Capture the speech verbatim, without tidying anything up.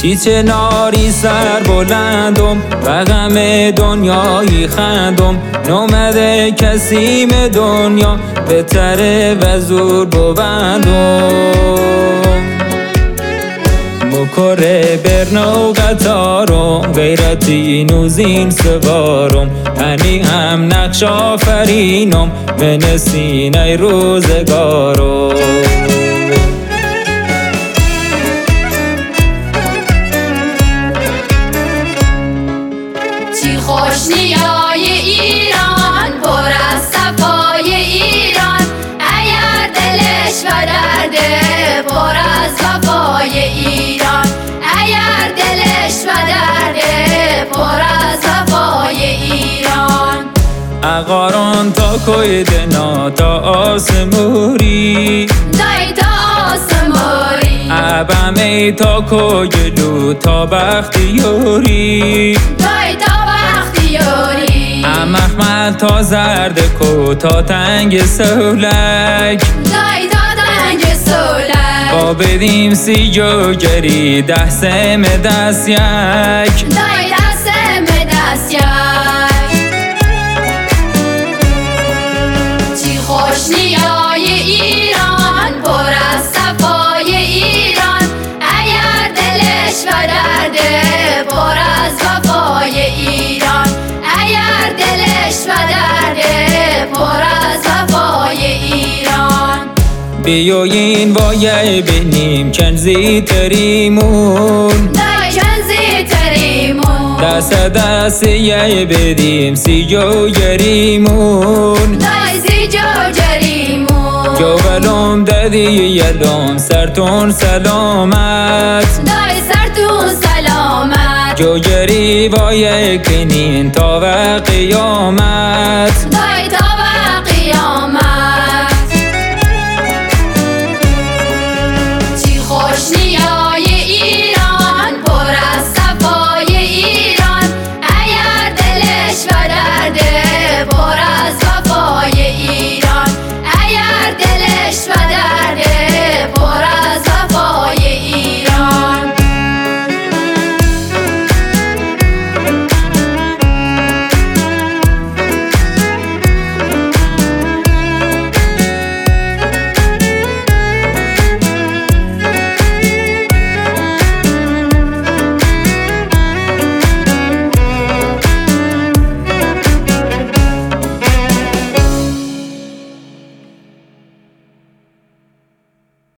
چیچه ناری سر بلندم و غم دنیایی خندم نومده کسیم دنیا بهتره و زور ببندم مکره برنو قطارم غیرتی نوزین سوارم هنی هم نقش آفرینم من سینه روزگارم چی خوش نیای ایران پر از صفای ایران اگر دلش و درده پر از وفای ایران اگر دلش و درده پر از وفای ایران اقاران تا کویدنا تا آسموری دای تا آسموری عبمی تا کویلو تا بختیوری دای تا بختیوری امخمل تا زرد کو تا تنگ سولک دای تا تنگ سولک با بدیم سی جوگری ده سم دست یک دای دستم دست یک چی خوش نیای ایران پر از صفای ایران اگر دلش و درده پر از وفای ایران اگر دلش و درده پر از وفای ایران بیاین وایه بینیم کنزی تریمون دای کنزی تریمون دست دست یه بدیم سی جوگریمون دای سی جوگریمون جوالم دادی یلم سرتون سلامت دای سرتون سلامت جوگری وایه کنین تا و قیامت دای تا